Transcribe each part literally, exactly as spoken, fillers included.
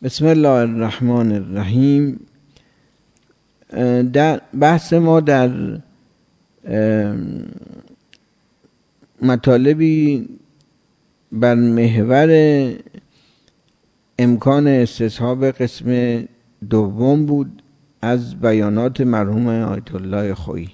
بسم الله الرحمن الرحیم. در بحث ما در مطالبی بر محور امکان استصحاب قسم دوم بود از بیانات مرحوم آیت الله خویی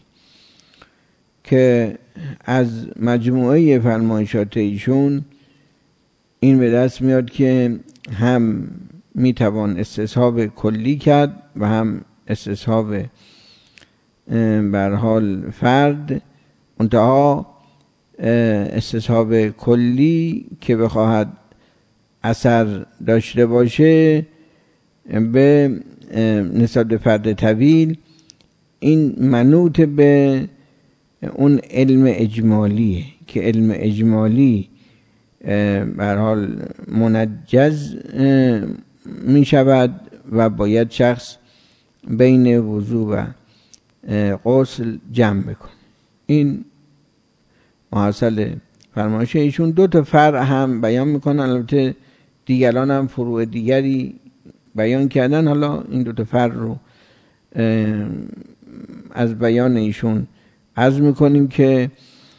که از مجموعه فرمایشات ایشون این به دست میاد که هم میتوان استصحاب کلی کرد و هم استصحاب به هر حال فرد. منتها استصحاب کلی که بخواهد اثر داشته باشه به نسبت فرد طویل، این منوط به اون علم اجمالیه که علم اجمالی به هر حال منجز می شود و باید شخص بین وضو و غسل جمع بکنه. این محصل فرمایش ایشون. دو تا فرع هم بیان میکنن، البته دیگران هم فروع دیگری بیان کردن. حالا این دو تا فرع رو از بیان ایشون عرض میکنیم که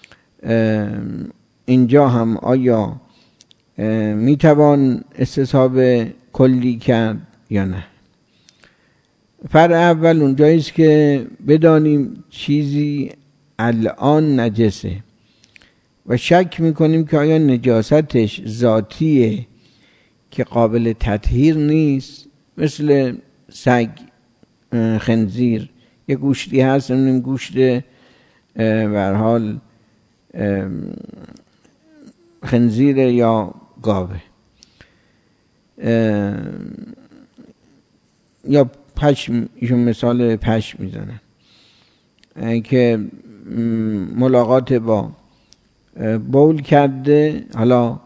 اینجا هم آیا میتوان استصحاب کلی کرد یا نه. فرع اول اونجاییست که بدانیم چیزی الان نجسه و شک میکنیم که آیا نجاستش ذاتیه که قابل تطهیر نیست، مثل سگ، خنزیر، یه گوشتی هست، نمیدونیم گوشت به هر حال خنزیر یا گاوه، یا پشم، ایشون مثال پشم میزنن که ملاقات با بول کرده، حالا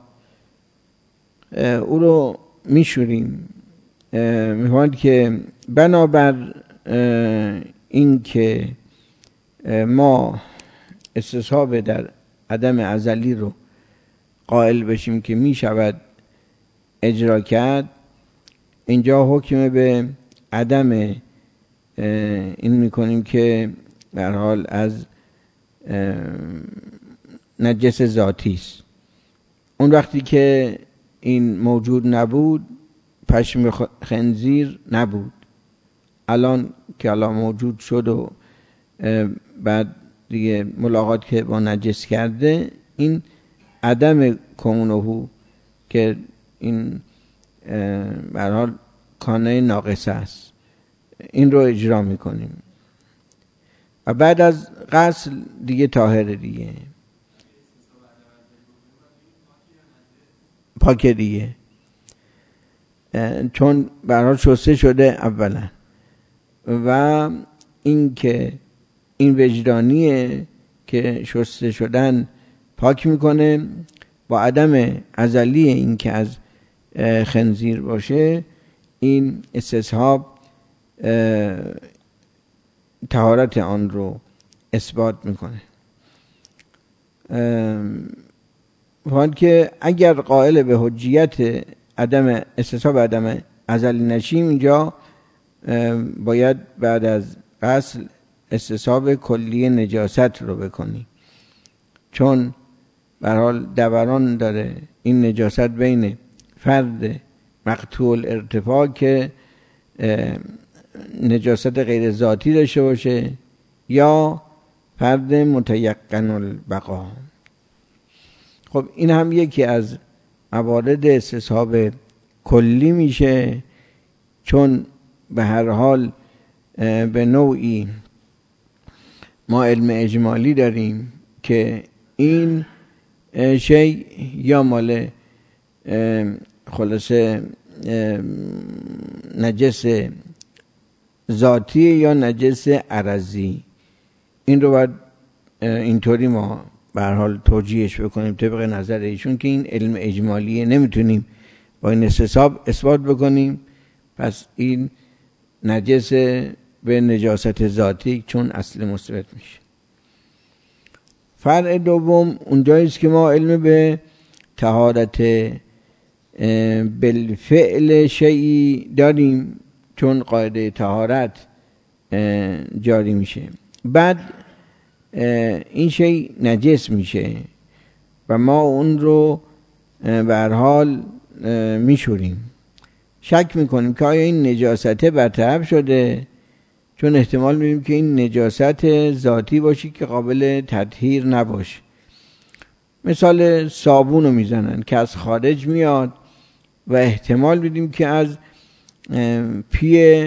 او رو میشوریم. میخواند که بنابر این که ما استصحاب در عدم ازلی رو قائل بشیم که می شود اجرا کرد، اینجا حکم به عدم این میکنیم که به هر حال از نجس ذاتی است. اون وقتی که این موجود نبود، پشم خنزیر نبود. الان که الان موجود شد و بعد دیگه ملاقات که با نجس کرده، این عدم کونهو که این به هر حال کانه ناقصه است، این رو اجرا میکنیم و بعد از غسل دیگه طاهر دیگه، پاکه دیگه، چون به هر حال شسته شده اولا. و این که این وجدانیه که شسته شدن پاک میکنه، با عدم ازلی این که از خنزیر باشه، این استصحاب طهارت آن رو اثبات میکنه. وان که اگر قائل به حجیت عدم استصحاب عدم ازلی نشیم، اینجا باید بعد از غسل استصحاب کلی نجاست رو بکنی، چون به هر حال دوران داره این نجاست بین فرد مقطوع الارتفاع که نجاست غیر ذاتی داشته باشه یا فرد متیقن البقا. خب این هم یکی از موارد استصحاب کلی میشه، چون به هر حال به نوعی ما علم اجمالی داریم که این شی یا مال خلاصه نجس ذاتی یا نجس عرضی. این رو باید اینطوری ما به هر حال توجیهش بکنیم طبق نظر ایشون که این علم اجمالیه، نمیتونیم با این استصحاب اثبات بکنیم، پس این نجس به نجاست ذاتی چون اصل مثبت میشه. فرع دوم اونجاییست که ما علم به طهارت بالفعل شیئی داریم چون قاعده طهارت جاری میشه، بعد این شی نجس میشه و ما اون رو به هر حال میشوریم. شک میکنیم که آیا این نجاسته برطرف شده، چون احتمال میدیم که این نجاست ذاتی باشه که قابل تطهیر نباشه. مثال صابون رو میزنن که از خارج میاد و احتمال میدیم که از پی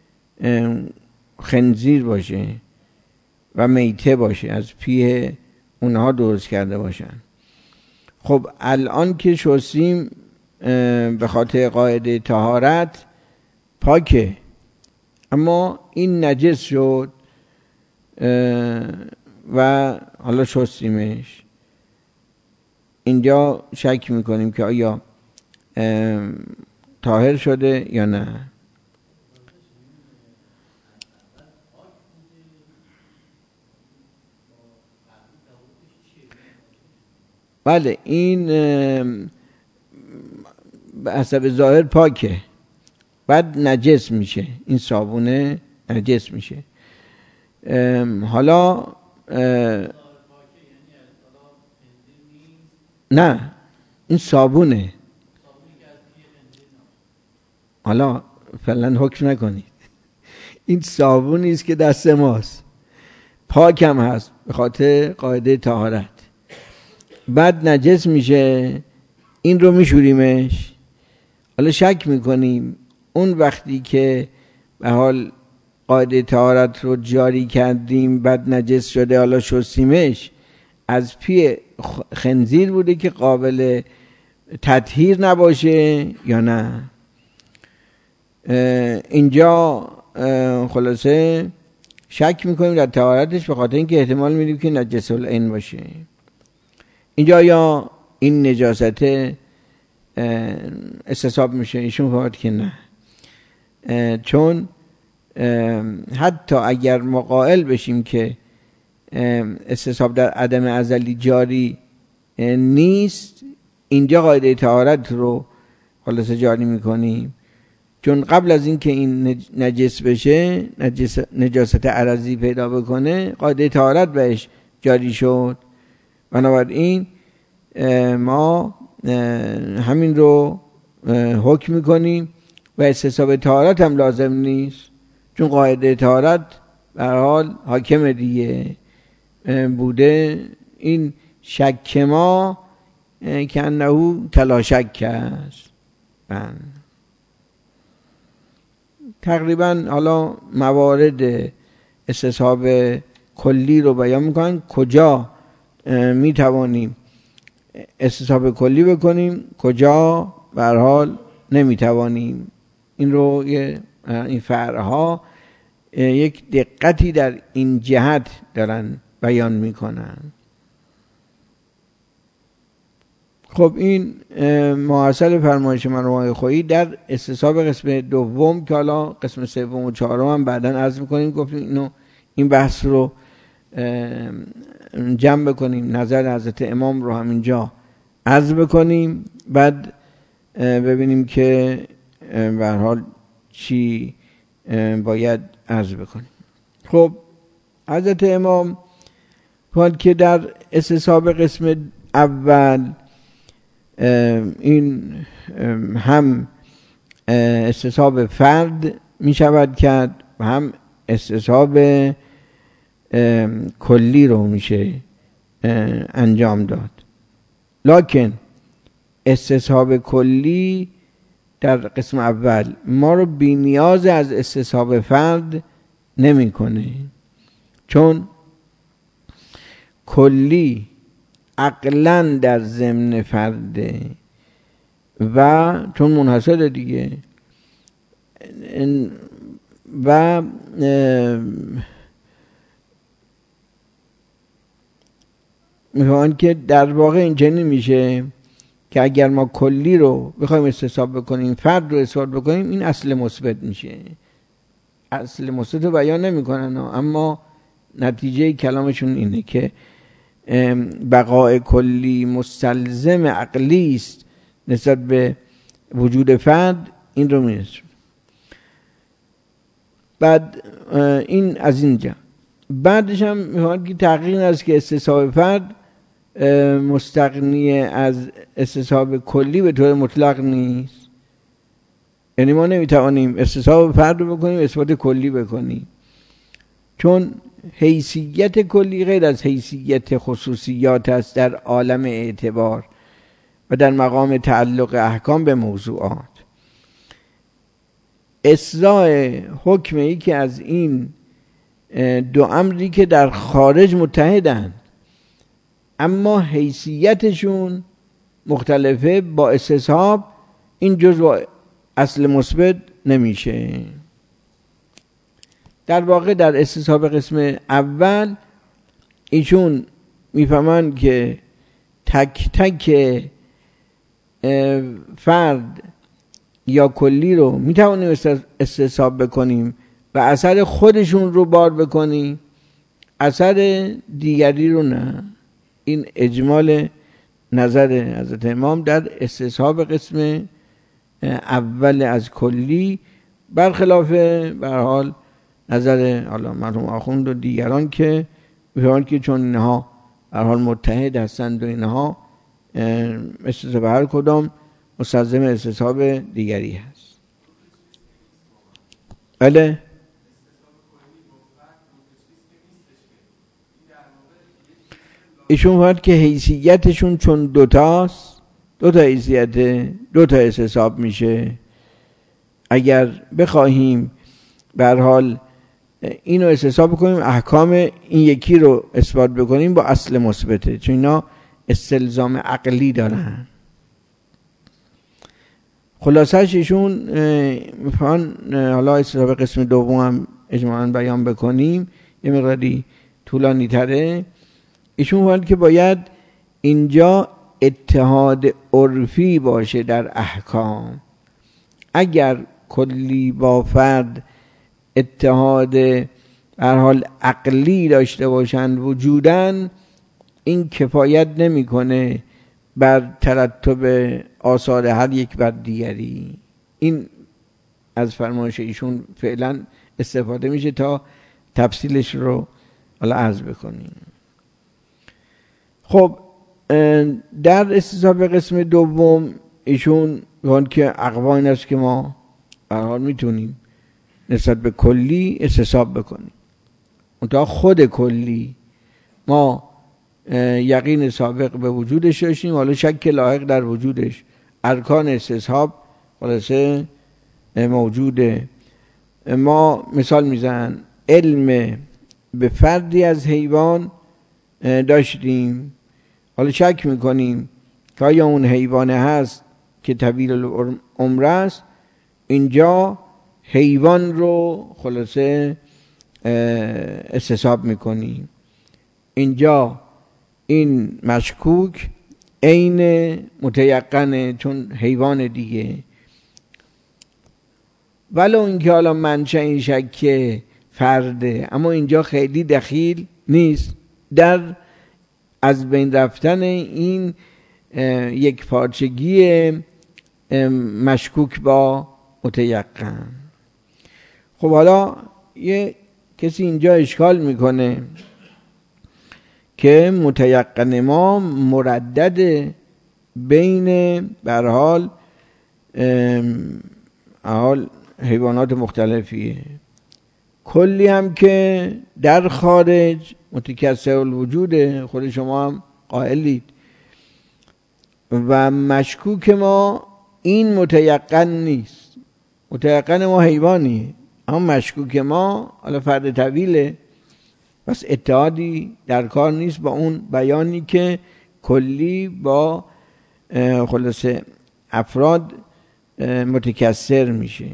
خنزیر باشه و میته باشه، از پی اونها درست کرده باشن. خب الان که شستیم به خاطر قاعده طهارت پاکه، اما این نجس شد و حالا شستیمش. اینجا شک میکنیم که آیا طاهر شده یا نه. بله، این به حسب ظاهر پاکه، بعد نجس میشه، این صابونه نجس میشه. حالا نه، این صابونه. حالا فعلا حکم نکنید، این صابونی است که دست ماست، پاک هم هست به خاطر قاعده طهارت، بعد نجس میشه، این رو میشوریمش. حالا شک میکنیم اون وقتی که به حال قاعده طهارت رو جاری کردیم بعد نجس شده، حالا شستیمش، از پی خنزیر بوده که قابل تطهیر نباشه یا نه. اینجا خلاصه شک میکنیم در طهارتش به خاطر اینکه احتمال میدیم که نجس العین باشه. اینجا یا این نجاست استصحاب میشه؟ ایشون فرمود که نه، چون حتی اگر ما قائل بشیم که استصحاب در عدم ازلی جاری نیست، اینجا قاعده طهارت رو خلاصه جاری میکنیم، چون قبل از این که این نجس بشه، نجس نجاست عرضی پیدا بکنه، قاعده طهارت بهش جاری شد. بنابراین ما همین رو حکم میکنیم و استصحاب طهارت هم لازم نیست، چون قاعده طهارت به هر حال حاکم دیگه بوده. این شک ما که انه کلا شک است. تقریبا حالا موارد استصحاب کلی رو بیان میکنن، کجا میتوانیم استصحاب کلی بکنیم، کجا به هر حال نمیتوانیم. این رو این فرعها یک دقتی در این جهت دارن بیان میکنن. خب این محصل فرمایش مرحوم خویی در استصحاب قسم دوم که حالا قسم سوم و چهارم هم بعداً عرض میکنیم، گفتیم اینو این بحث رو جمع بکنیم، نظر حضرت امام رو همینجا عرض بکنیم، بعد ببینیم که به هر حال چی باید عرض بکنیم. خب حضرت امام فرمود که در استصحاب قسم اول این هم استصحاب فرد می شود کرد و هم استصحاب کلی رو میشه انجام داد، لکن استصحاب کلی در قسم اول ما رو بی نیاز از استصحاب فرد نمی کنه، چون کلی عقلاً در ضمن فرده و چون منحصر دیگه و میخوان که در واقع این چنین میشه که اگر ما کلی رو بخوایم استصحاب بکنیم، فرد رو استصحاب بکنیم، این اصل مثبت میشه. اصل مثبت رو بیان نمیکنن، اما نتیجه کلامشون اینه که بقای کلی مستلزم عقلی است نسبت به وجود فرد این رو میرسونه. بعد این از اینجا بعدش هم میفهمد که تحقیق است که استصحاب فرد مستغنی از استصحاب کلی به طور مطلق نیست. یعنی ما نمیتوانیم استصحاب فرد رو بکنیم اثبات کلی بکنیم، چون حیثیت کلی غیر از حیثیت خصوصیات است در عالم اعتبار و در مقام تعلق احکام به موضوعات. اصلاح حکم ای که از این دو امری که در خارج متحدند اما حیثیتشون مختلفه، با استصحاب این جزء اصل مثبت نمیشه. در واقع در استصحاب قسم اول ایشون میفهمند که تک تک فرد یا کلی رو میتوانیم استصحاب بکنیم و اثر خودشون رو بار بکنیم، اثر دیگری رو نه. این اجمال نظر حضرت امام در استصحاب قسم اول از کلی، برخلاف به هر حال نظر حالا مرحوم آخوند و دیگران که می‌فرمایند که چون اینها به هر حال متحد هستند و اینها استصحاب هر کدام مستلزم استصحاب دیگری هست. بله ایشون فرد که حیثیتشون چون دوتاست، دوتا حیثیت دوتا استصحاب میشه. اگر بخواهیم به هر حال اینو استصحاب بکنیم احکام این یکی رو اثبات بکنیم با اصل مثبته، چون اینا استلزام عقلی دارن. خلاصش ایشون میفهمن حالا استصحاب قسم دوم هم اجمالاً بیان بکنیم یه مقداری طولانی تره. ایشون فرد که باید اینجا اتحاد عرفی باشه در احکام. اگر کلی با فرد اتحاد به هر حال عقلی داشته باشند وجودن، این کفایت نمیکنه بر ترتب آثار هر یک بر دیگری. این از فرمایش ایشون فعلا استفاده میشه تا تفصیلش رو حالا عرض بکنیم. خب در استصحاب قسم دوم ایشون میگن که اقوا این است که ما به هر حال میتونیم نسبت به کلی استصحاب بکنیم، منتها خود کلی ما یقین سابق به وجودش داشتیم، حالا شک لاحق در وجودش، ارکان استصحاب خلاصه موجوده. ما مثال میزنن علم به فردی از حیوان داشتیم، حالا شک میکنیم که آیا اون حیوانه هست که طویل العمر است. اینجا حیوان رو خلاصه استصحاب میکنیم. اینجا این مشکوک عین متیقنه چون حیوان دیگه، ولو اینکه حالا منشأ این شک فرده، اما اینجا خیلی دخیل نیست در از بین رفتن این یک پارچگی مشکوک با متیقن. خب حالا یه کسی اینجا اشکال میکنه که متیقن ما مردد بین به هر حال حال حیوانات مختلفیه، کلی هم که در خارج متکثر الوجوده، خود شما هم قائلید، و مشکوک ما این متیقن نیست. متیقن ما حیوانی، اما مشکوک ما حالا فرد طویله، پس اتحادی در کار نیست با اون بیانی که کلی با خلاصه افراد متکثر میشه.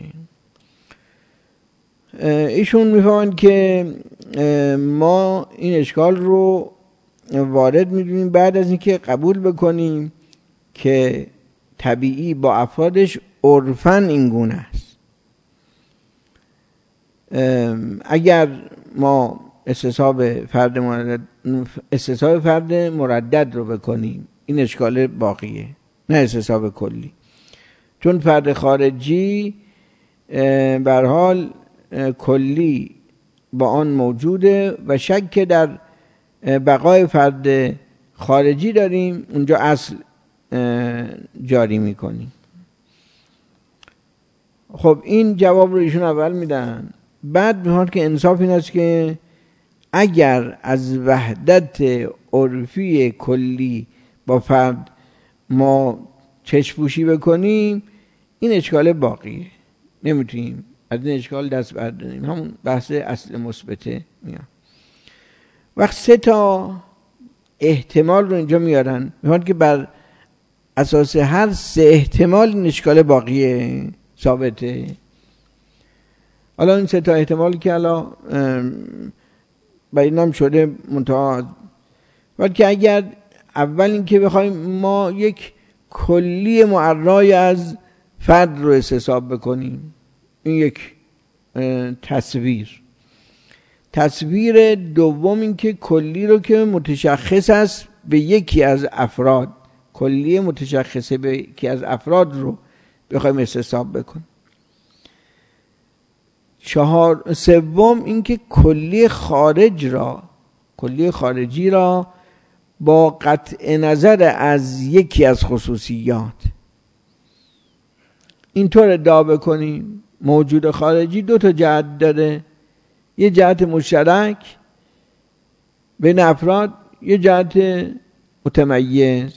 ایشون میفهمند که ما این اشکال رو وارد میدونیم بعد از اینکه قبول بکنیم که طبیعی با افرادش عرفاً این گونه است. اگر ما استصحاب فرد مردد استصحاب فرد مردد رو بکنیم این اشکال باقیه، نه استصحاب کلی. چون فرد خارجی به هر حال کلی با آن موجوده و شک در بقای فرد خارجی داریم، اونجا اصل جاری میکنیم. خب این جواب رو ایشون اول میدن. بعد میخوان که انصاف این است که اگر از وحدت عرفی کلی با فرد ما چشم‌پوشی بکنیم، این اشکال باقیه، نمیتونیم از این اشکال دست برداریم. همون بحث اصل مثبته میاد. وقت سه تا احتمال رو اینجا میارن، میخوان که بر اساس هر سه احتمال این اشکال باقیه ثابته. حالا این سه تا احتمال که حالا بیانم شده منتها، ولی که اگر اول این که بخوایم ما یک کلی معرای از فرد رو استصحاب بکنیم، این یک تصویر. تصویر دوم این که کلی رو که متشخص است به یکی از افراد، کلی متشخص به یکی از افراد رو بخوایم استصحاب بکنیم. چهار سوم این که کلی خارج را، کلی خارجی را با قطع نظر از یکی از خصوصیات اینطور ادعا بکنیم موجود خارجی دو تا جهت داره، یه جهت مشترک بین افراد، یه جهت متمیز،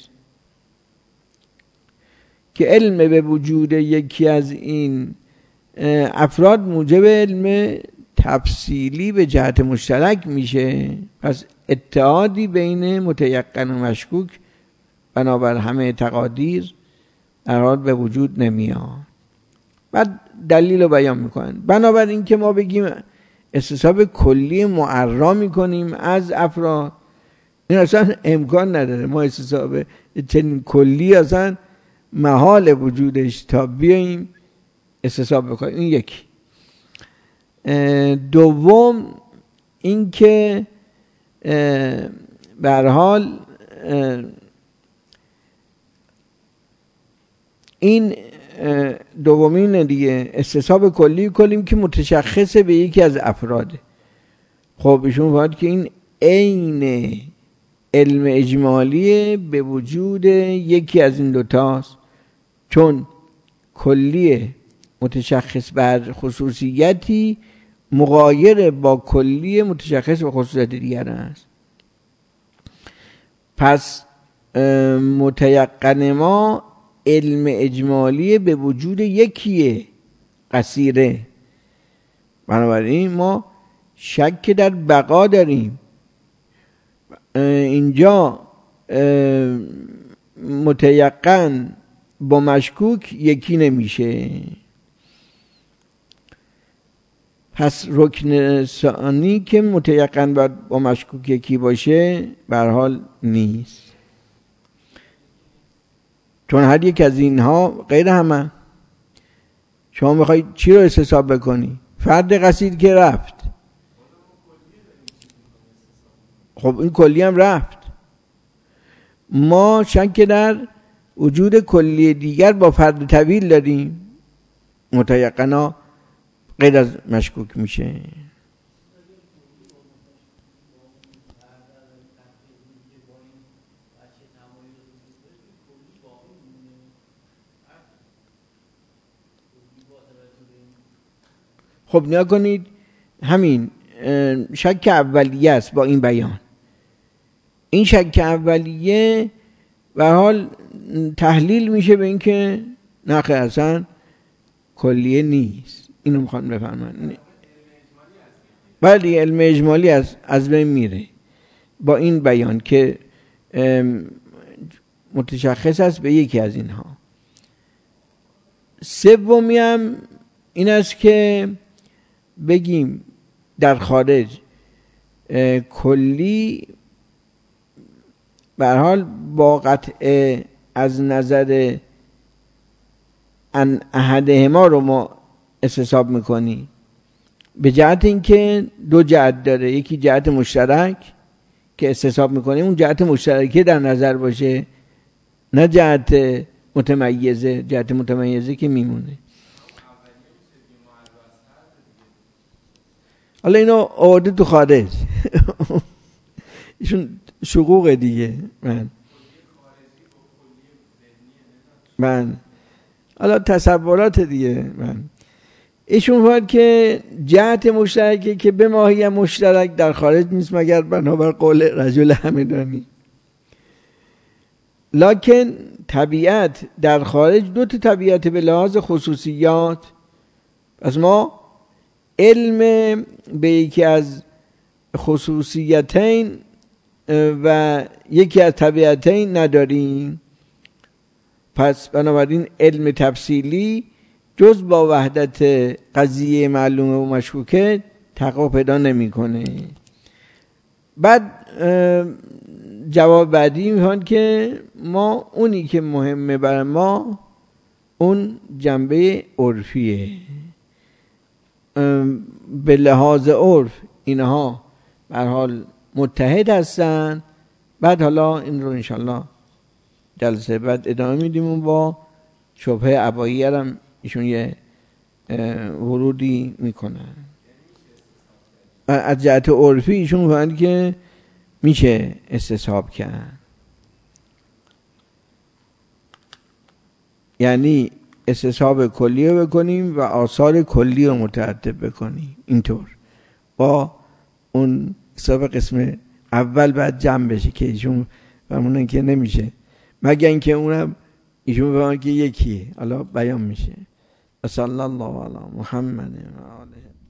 که علم به وجود یکی از این افراد موجب علم تفصیلی به جهت مشترک میشه. پس اتحادی بین متیقن و مشکوک بنابر همه تقادیر در به وجود نمیاد. بعد دلیل رو بیان میکنن. بنابر این که ما بگیم استصحاب کلی معرا میکنیم از افراد، این اصلا امکان نداره. ما استصحاب چنین کلی اصلا محال وجودش تا بیاییم استصحاب بکنیم. این یکی. دوم این که به هر حال این دومین دیگه استصحاب کلی کنیم که متشخص به یکی از افراده. خب ایشون باید که این عین علم اجمالی به وجود یکی از این دوتاست، چون کلی متشخص بر خصوصیتی مغایر با کلی متشخص به خصوصیت دیگر است. پس متیقن ما علم اجمالی به وجود یکیه قصیره، بنابراین ما شک در بقا داریم. اینجا متیقن با مشکوک یکی نمیشه. پس رکن ثانی که متیقن با مشکوک یکی باشه به هر حال نیست، چون هر یک از اینها غیر همه. شما میخوای چی رو استصحاب بکنی؟ فرد قصید که رفت، خب این کلی هم رفت. ما شک در وجود کلی دیگر با فرد طویل داریم، متیقنا غیر از مشکوک میشه. خب نیا کنید همین شک اولیه است با این بیان. این شک اولیه به حال تحلیل میشه به این که نخیر اصلا کلیه نیست. اینو میخوان بفهمن. ولی علم اجمالی از از بین میره با این بیان که متشخص است به یکی از اینها. سومی هم این است که بگیم در خارج کلی به هر حال با قطع از نظر ان احدهما رو ما استصحاب میکنی، به جهت اینکه دو جهت داره، یکی جهت مشترک که استصحاب میکنیم اون جهت مشترکی در نظر باشه، نه جهت متمیزه، جهت متمیزه که میمونه. حالا اینو آورده تو خارج ایشون شقوق دیگه. من من حالا تصورات دیگه. من ایشون فرمود که جهت مشترکه که به ماهی مشترک در خارج نیست مگر بنابر قول رجل همدانی. لکن طبیعت در خارج دو تا طبیعت به لحاظ خصوصیات. پس ما علم به یکی از خصوصیتین و یکی از طبیعتین نداریم. پس بنابراین علم تفصیلی جز با وحدت قضیه معلومه و مشکوکه تحقق پیدا نمیکنه. بعد جواب بعدی میخوان که ما اونی که مهمه برای ما اون جنبه عرفیه. به لحاظ عرف اینها به هر حال متحد هستن. بعد حالا این رو انشالله جلسه بعد ادامه میدیم با شبهه عبایی هم ایشون یه ورودی میکنن. از جهت عرفی ایشون فهمید که میشه استصحاب کرد، یعنی استصحاب کلی رو بکنیم و آثار کلی رو مترتب بکنیم. اینطور با اون حساب قسم اول بعد جمع بشه که ایشون فرمونن که نمیشه مگر اینکه اونم ایشون فرمونن که یکیه. حالا بیان میشه. صلی الله علی محمد و آله